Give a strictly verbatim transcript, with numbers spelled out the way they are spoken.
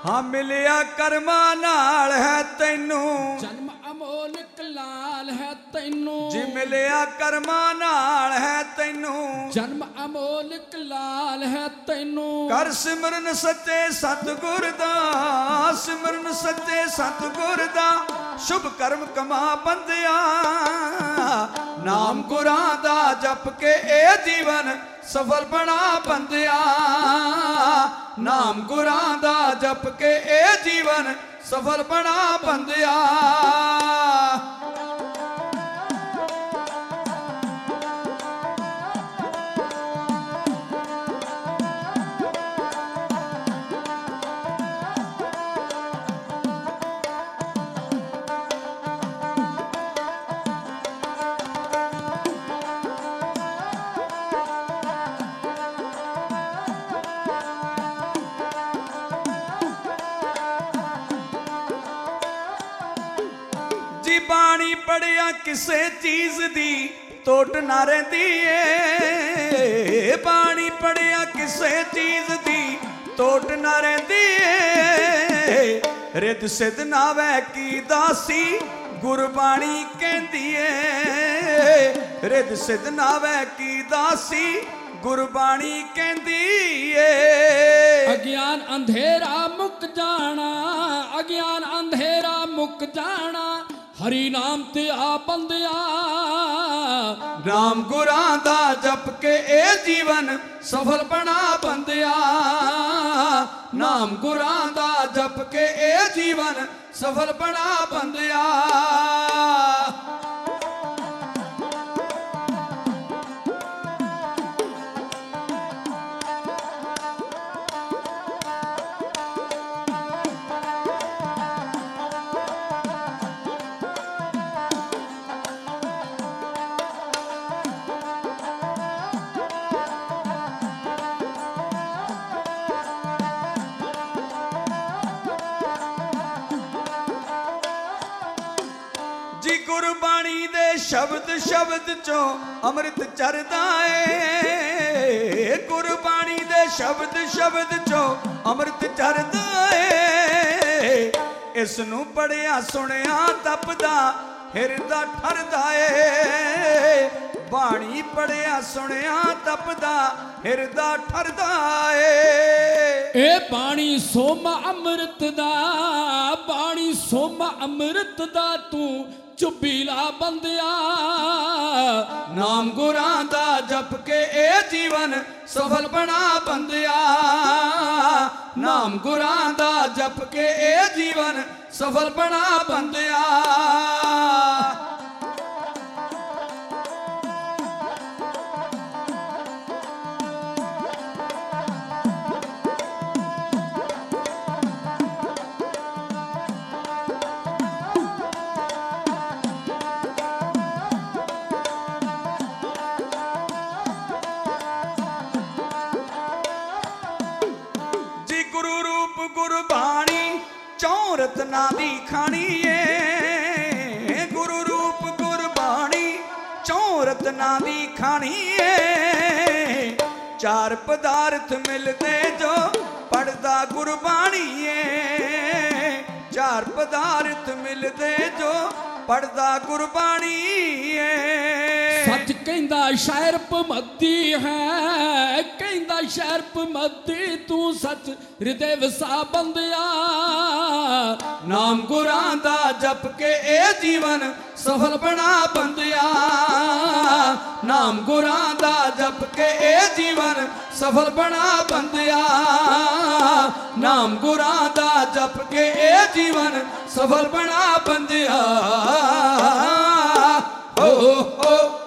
हाँ मिलिया कर्मा नाल है तैनू जन्म अमोलक लाल है तैनू जी मिलिया कर्मा नाल है तैनू जन्म अमोलक लाल है तैनू कर सिमरन सच्चे सतगुर दा सिमरन सच्चे सतगुर दा शुभ कर्म कमा बंदिया नाम गुरां दा जप के ए जीवन सफल बना बंदिया नाम गुरां दा जप के ए जीवन सफल बना बंदिया बाणी पढ़िया किसे चीज दी तोट ना रहिंदी ए बाणी पढ़िया किसे चीज दी तोट ना रहिंदी ए रिद सिद्ध नावै की दासी गुरबाणी कहंदी ए रिद सिद्ध नावै की दासी गुरबाणी कहंदी ए अज्ञान अंधेरा मुक जाना अज्ञान अंधेरा मुक जाना हरि नाम ते आ बंदिया नाम गुरां दा जप के ए जीवन सफल बना बंदिया नाम गुरां दा जप के ए जीवन सफल बना बंदिया जी गुरबाणी दे शब्द शब्द चो अमृत चरदा है गुरबाणी दे शब्द शब्द चो अमृत चरदा है इस नूं पढ़िया सुनिया तपदा हिरदा ठरदा है बाणी पढ़िया सुनिया तपदा हिरदा ठरदा है ए बाणी सोमा अमृत दा बाणी सोमा अमृत दा तू चुबीला बंदिया नाम गुरां दा जप के ए जीवन सफल बना बंदिया नाम गुरां दा जप के ए जीवन सफल बना बंदिया गुरबाणी चौं रत्ना दी खानी है गुरु रूप गुरबाणी चौं रत्ना दी खानी है चार पदार्थ मिलते जो पढ़दा गुरबाणी है चार पदार्थ मिलते जो पढ़दा गुरबाणी है सच कहंदा शायर पमद्दी है कहंदा शायर पमद्दी तू सच हृदय वसा बंदिया नाम गुरां दा जप के ए जीवन सफल बना बंदिया नाम गुरां दा जप के ए जीवन सफल बना बंदिया नाम गुरां दा जप के ए जीवन सफल बना बंदिया हो हो